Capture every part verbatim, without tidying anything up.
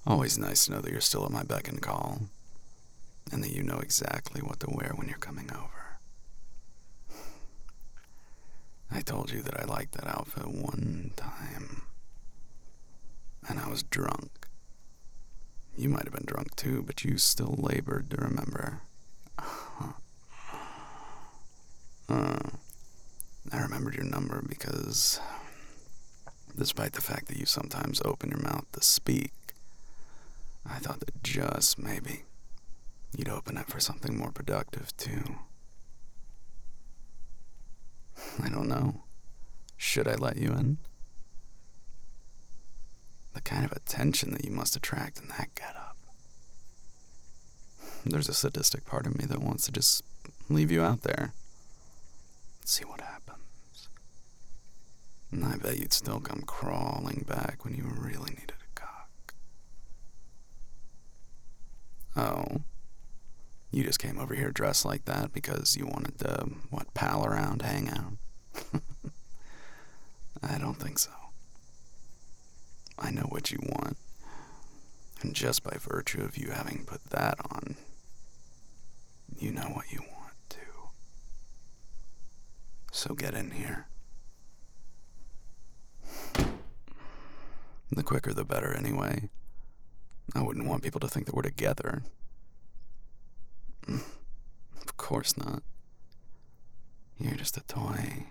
Always nice to know that you're still at my beck and call, and that you know exactly what to wear when you're coming over. I told you that I liked that outfit one time, and I was drunk. You might have been drunk too, but you still labored to remember. Uh, I remembered your number because, despite the fact that you sometimes open your mouth to speak, I thought that just maybe you'd open it for something more productive too. I don't know. Should I let you in? The kind of attention that you must attract in that getup. There's a sadistic part of me that wants to just leave you out there. See what happens. And I bet you'd still come crawling back when you really needed a cock. Oh, you just came over here dressed like that because you wanted to, what, pal around, hang out? I don't think so. I know what you want, and just by virtue of you having put that on, you know what you want too. So get in here. The quicker the better anyway. I wouldn't want people to think that we're together. Of course not. You're just a toy.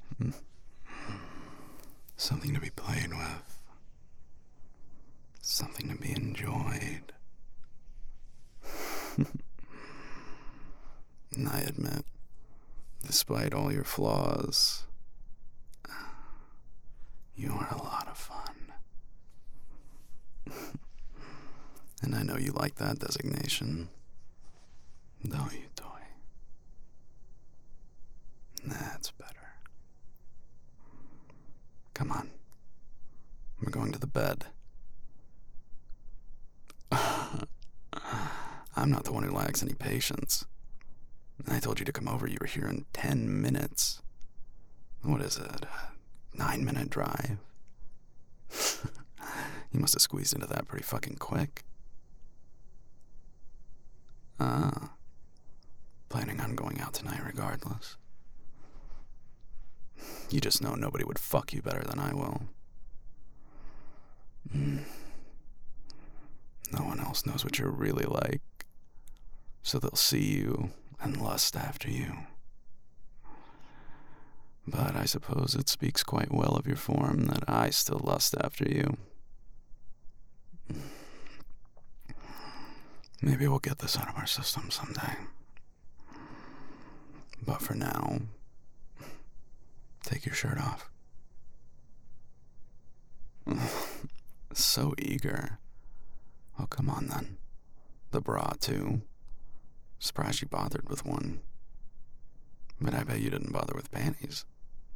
Something to be played with. Something to be enjoyed. And I admit, despite all your flaws, you are a lot of fun. And I know you like that designation, don't you, toy? That's better. Come on. We're going to the bed. I'm not the one who lacks any patience. I told you to come over. You were here in ten minutes. What is it? A nine minute drive? You must have squeezed into that pretty fucking quick. Ah. Planning on going out tonight regardless. You just know nobody would fuck you better than I will. Mm. No one else knows what you're really like, so they'll see you and lust after you. But I suppose it speaks quite well of your form that I still lust after you. Maybe we'll get this out of our system someday. But for now, take your shirt off. So eager. Oh, come on then. The bra, too. Surprised you bothered with one. But I bet you didn't bother with panties.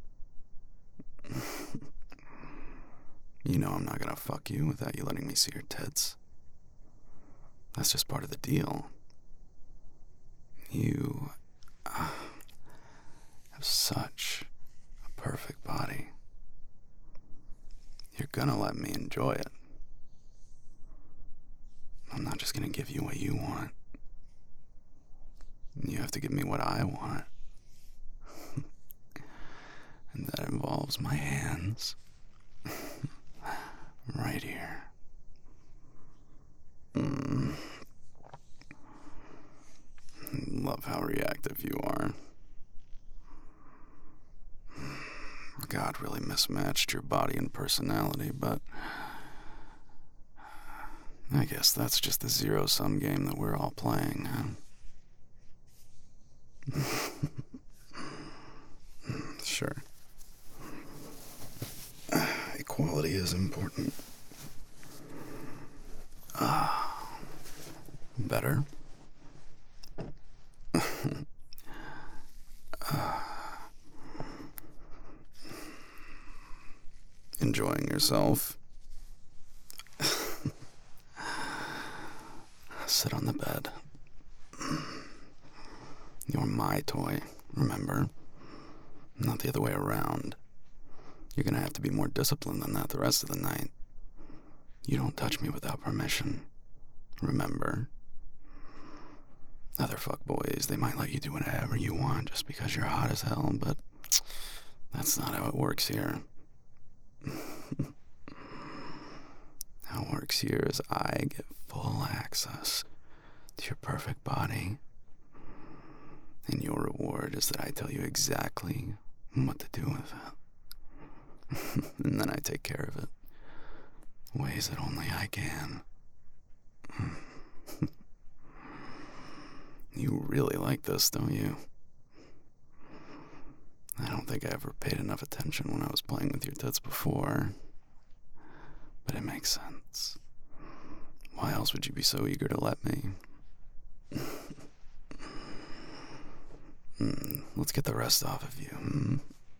You know I'm not gonna fuck you without you letting me see your tits. That's just part of the deal. You uh, have such a perfect body. You're gonna let me enjoy it. I'm not just gonna give you what you want. You have to give me what I want. And that involves my hands. Right here. Mm. Love how reactive you are. God really mismatched your body and personality, but I guess that's just the zero-sum game that we're all playing, huh? Sure. Equality is important. Ah, better. uh, enjoying yourself. Sit on the bed. You're my toy, remember? Not the other way around. You're gonna have to be more disciplined than that the rest of the night. You don't touch me without permission. Remember? Other fuckboys, they might let you do whatever you want just because you're hot as hell, but that's not how it works here. How it works here is I get full access to your perfect body, and your reward is that I tell you exactly what to do with it. And then I take care of it. Ways that only I can. You really like this, don't you? I don't think I ever paid enough attention when I was playing with your tits before. But it makes sense. Why else would you be so eager to let me? mm, let's get the rest off of you. Hmm?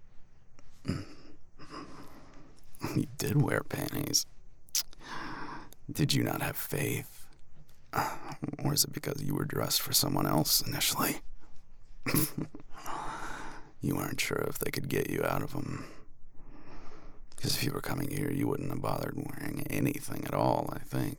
You did wear panties. Did you not have faith? Or is it because you were dressed for someone else initially? You weren't sure if they could get you out of them. Because if you were coming here, you wouldn't have bothered wearing anything at all, I think.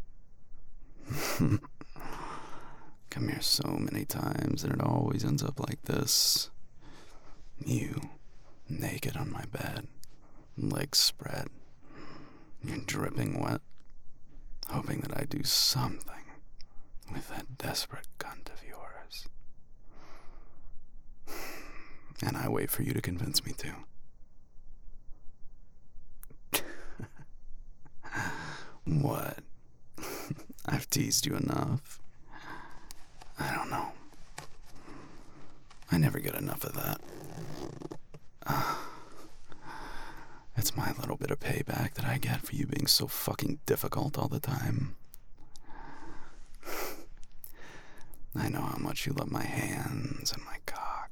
Come here so many times, and it always ends up like this. You, naked on my bed, legs spread, you're dripping wet, hoping that I do something with that desperate cunt of yours. And I wait for you to convince me to. What? I've teased you enough. I don't know. I never get enough of that. Uh, it's my little bit of payback that I get for you being so fucking difficult all the time. I know how much you love my hands and my cock.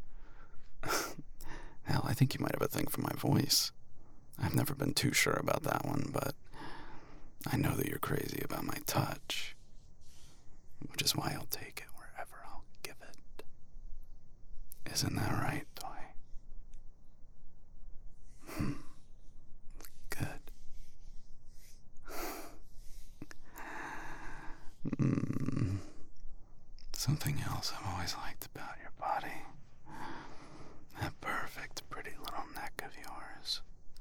Hell, I think you might have a thing for my voice. I've never been too sure about that one, but I know that you're crazy about my touch, which is why I'll take it wherever I'll give it. Isn't that right, Toy? Hmm. Good. Hmm. Something else I've always liked about your body. That perfect, pretty little neck of yours.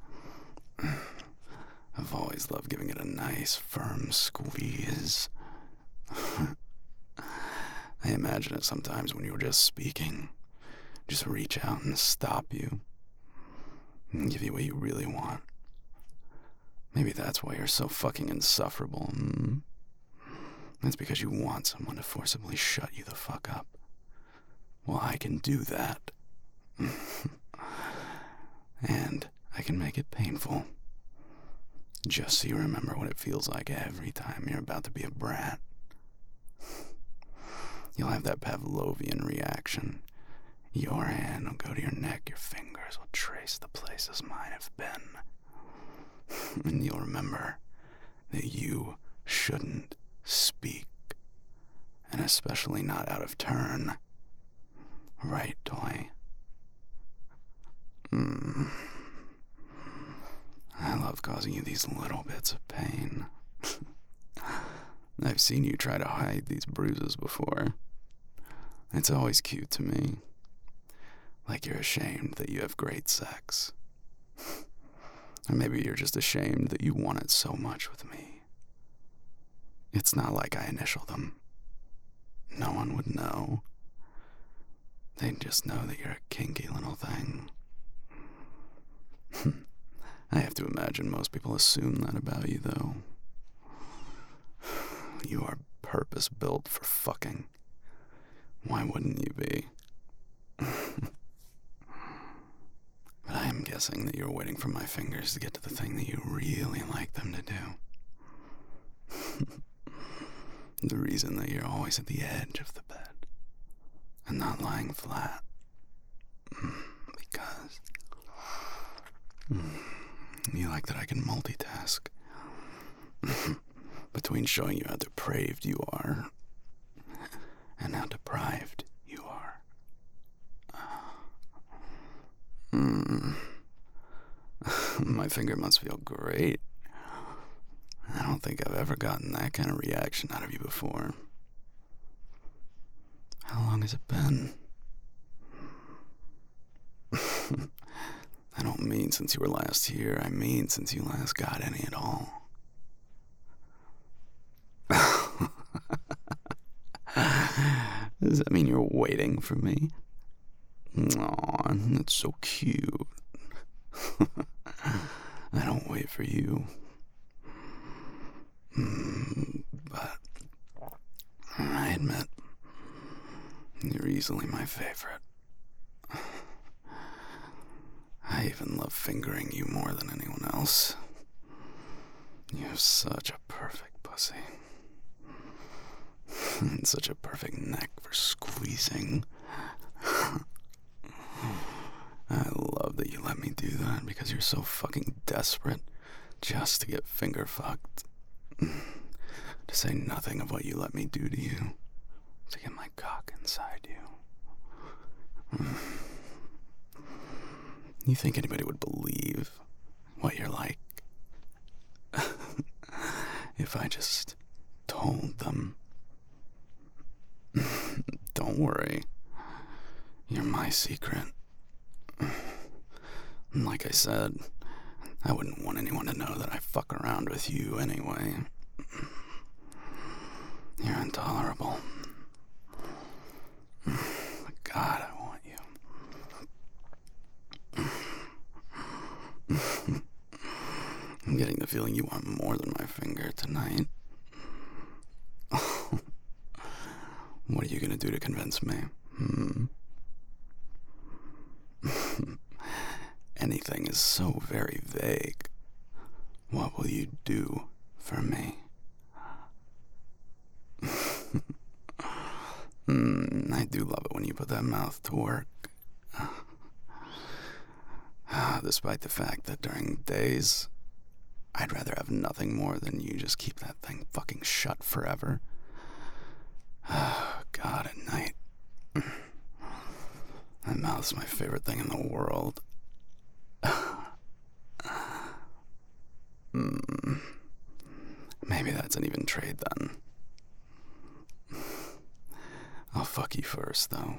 I've always loved giving it a nice, firm squeeze. I imagine it sometimes when you were just speaking. Just reach out and stop you. And give you what you really want. Maybe that's why you're so fucking insufferable. Hmm? It's because you want someone to forcibly shut you the fuck up. Well, I can do that. And I can make it painful. Just so you remember what it feels like every time you're about to be a brat. You'll have that Pavlovian reaction. Your hand will go to your neck, your fingers will trace the places mine have been. And you'll remember that you shouldn't speak. And especially not out of turn. Right, Toy? Hmm. I love causing you these little bits of pain. I've seen you try to hide these bruises before. It's always cute to me. Like you're ashamed that you have great sex. Or maybe you're just ashamed that you want it so much with me. It's not like I initial them. No one would know. They'd just know that you're a kinky little thing. I have to imagine most people assume that about you, though. You are purpose-built for fucking. Why wouldn't you be? But I am guessing that you're waiting for my fingers to get to the thing that you really like them to do. The reason that you're always at the edge of the bed and not lying flat. Because you like that I can multitask. Between showing you how depraved you are and how deprived you are. Mm. My finger must feel great. I don't think I've ever gotten that kind of reaction out of you before. How long has it been? I don't mean since you were last here. I mean since you last got any at all. Does that mean you're waiting for me? Aw, that's so cute. I don't wait for you. But I admit, you're easily my favorite. I even love fingering you more than anyone else. You have such a perfect pussy. And such a perfect neck for squeezing. I love that you let me do that because you're so fucking desperate just to get finger fucked. To say nothing of what you let me do to you to get my cock inside you. You think anybody would believe what you're like if I just told them? Don't worry. You're my secret. And like I said, I wouldn't want anyone to know that I fuck around with you anyway. You're intolerable. But God, I want you. I'm getting the feeling you want more than my finger tonight. What are you gonna do to convince me? Hmm? Anything is so very vague. What will you do for me? mm, I do love it when you put that mouth to work. Despite the fact that during days, I'd rather have nothing more than you just keep that thing fucking shut forever. God, at night. That mouth's my favorite thing in the world. mm. Maybe that's an even trade then. I'll fuck you first, though.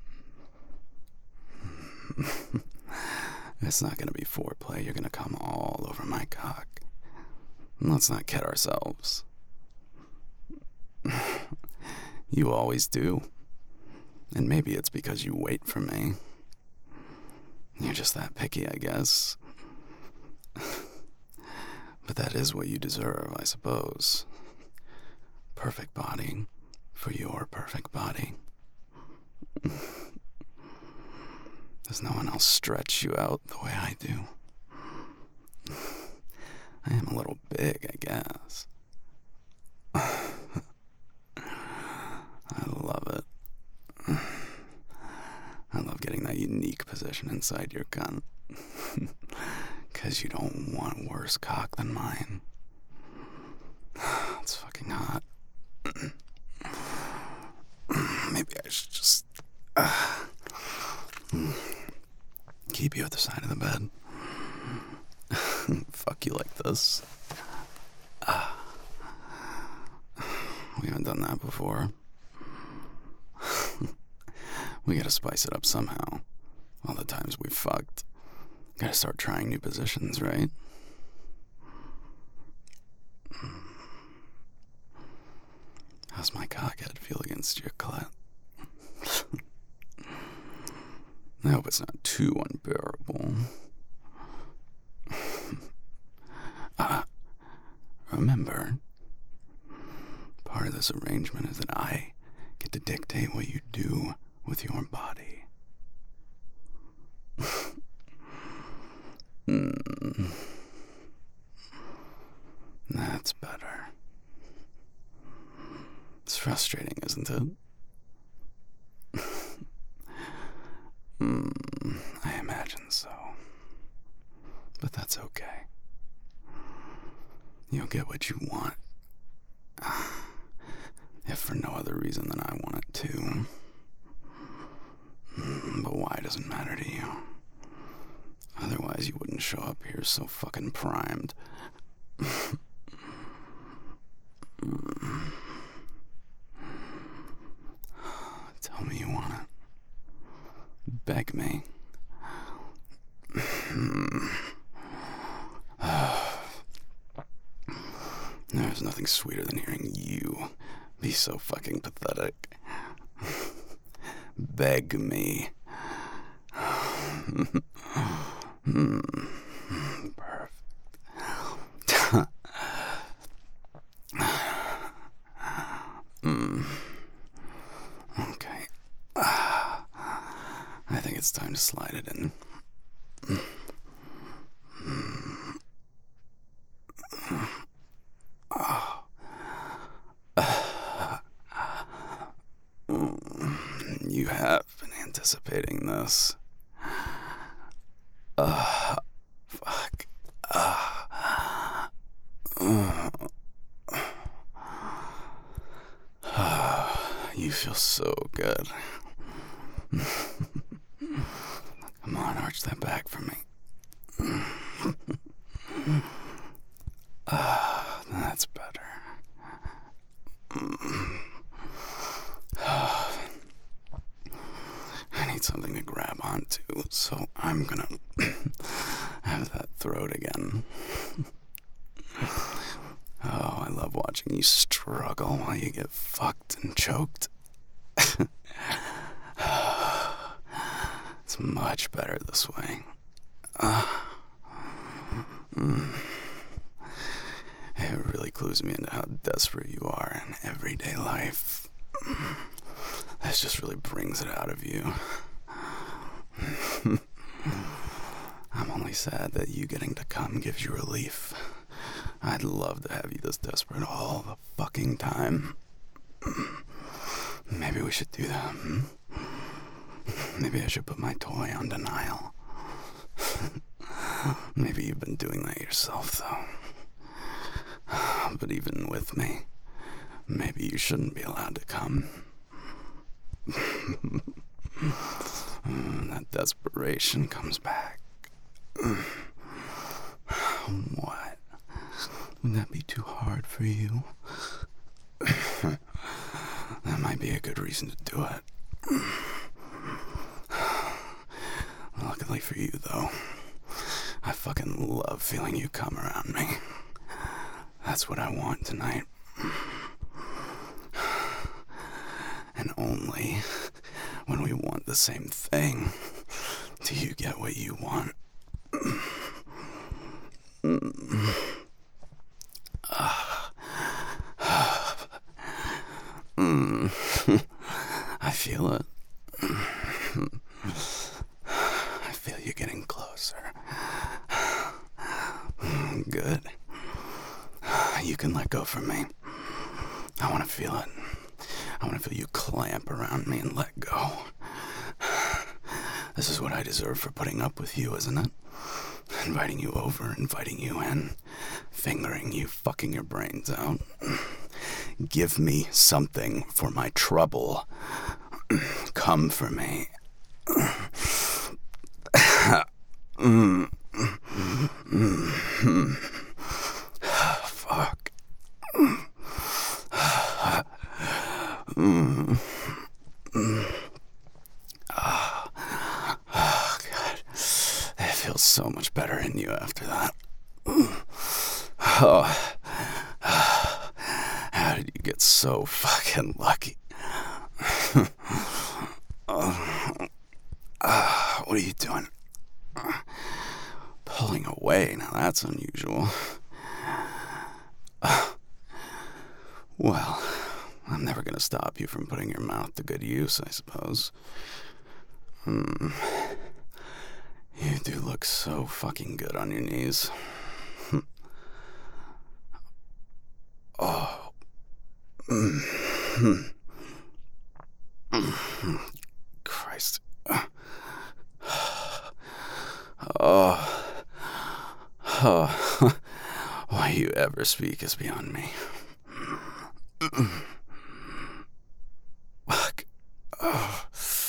It's not gonna be foreplay. You're gonna come all over my cock. Let's not kid ourselves. You always do. And maybe it's because you wait for me. You're just that picky, I guess. But that is what you deserve, I suppose. Perfect body for your perfect body. Does no one else stretch you out the way I do? I am a little big, I guess. I love it. I love getting that unique position inside your cunt. Cause you don't want worse cock than mine. It's fucking hot. Maybe I should just uh, keep you at the side of the bed. Fuck you like this. Uh, we haven't done that before. We gotta spice it up somehow. All the times we fucked. Gotta start trying new positions, right? How's my cockhead feel against your clit? I hope it's not too unbearable. Ah, remember, part of this arrangement is that I get to dictate what you do with your body. mm. That's better. It's frustrating, isn't it? mm, I imagine so. But that's okay. You'll get what you want. If for no other reason than I want it to. But why doesn't matter to you. Otherwise you wouldn't show up here so fucking primed. beg me. There's nothing sweeter than hearing you be so fucking pathetic. Beg me. Perfect. mm. Okay. Uh, I think it's time to slide it in. Oh. You have been anticipating this. Uh, fuck. Uh, uh, uh, you feel so good. Come on, arch that back for me. Uh, that's better. I need something to grab onto, so I'm gonna have that throat again. Oh, I love watching you struggle while you get fucked and choked. It's much better this way. Uh, mm. It really clues me into how desperate you are in everyday life. This just really brings it out of you. I'm only sad that you getting to come gives you relief. I'd love to have you this desperate all the fucking time. Maybe we should do that. Hmm? Maybe I should put my toy on denial. Maybe you've been doing that yourself, though. But even with me, maybe you shouldn't be allowed to come. That desperation comes back. What? Would that be too hard for you? That might be a good reason to do it. Luckily for you, though, I fucking love feeling you come around me. That's what I want tonight. And only when we want the same thing do you get what you want. I feel it. I feel you getting closer. Good. You can let go from me. I want to feel it. I want to feel you clamp around me and let go. This is what I deserve for putting up with you, isn't it? Inviting you over, inviting you in, fingering you, fucking your brains out. Give me something for my trouble. Come for me. mm. Mm. Fuck. Mm. Mm. Oh. Oh, God. It feels so much better in you after that. Oh. How did you get so fucking lucky? Oh. Uh, what are you doing? Pulling away. Now that's unusual. Uh, well, I'm never going to stop you from putting your mouth to good use, I suppose. Hmm. You do look so fucking good on your knees. Oh. Mm. Christ. Oh. Oh. Why you ever speak is beyond me. Fuck. Oh.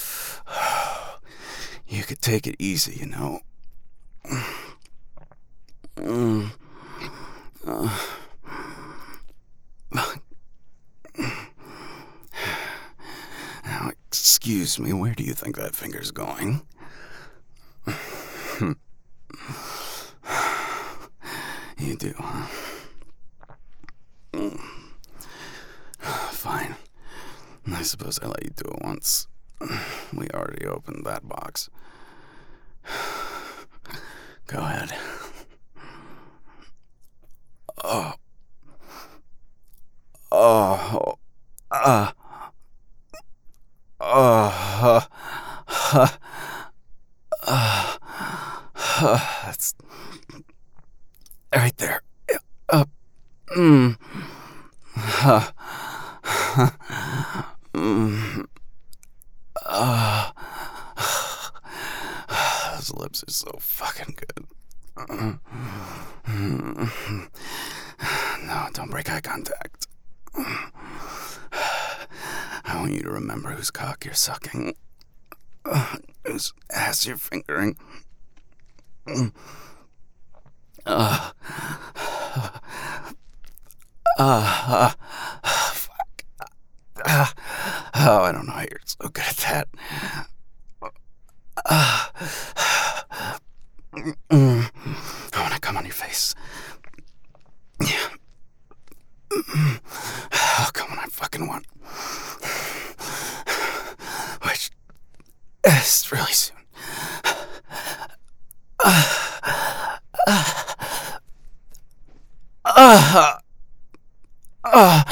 You could take it easy, you know. Mm. Uh. Now, excuse me, where do you think that finger's going? You do, huh? Fine. I suppose I let you do it once. We already opened that box. Go ahead. Oh. Oh. Uh. Oh. Uh. Uh. Uh. That's right there. Up. Mm. Uh. Mm. Uh. Those lips are so fucking good. No, don't break eye contact. I want you to remember whose cock you're sucking, whose ass you're fingering. Uh, uh, uh, fuck. Uh, oh, I don't know how you're so good at that. Uh, mm, I want to come on your face. Yeah. I'll come when I fucking want. Which is really soon. Uh, uh, uh, uh,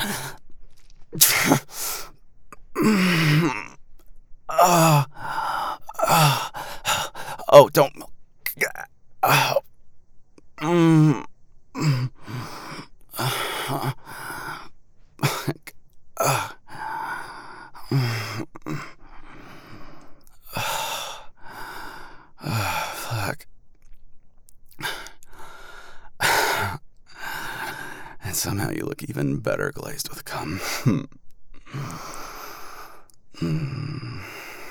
uh, uh, oh, don't. Uh, mm, mm, uh, uh, mm, uh, fuck. And somehow you look even better glazed with cum. Mm.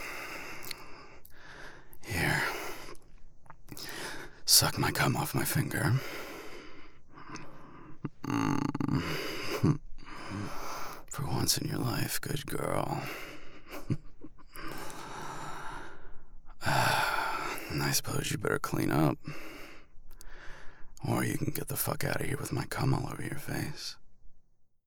Here. Suck my cum off my finger. Mm. For once in your life, good girl. And I suppose you better clean up. Or you can get the fuck out of here with my cum all over your face.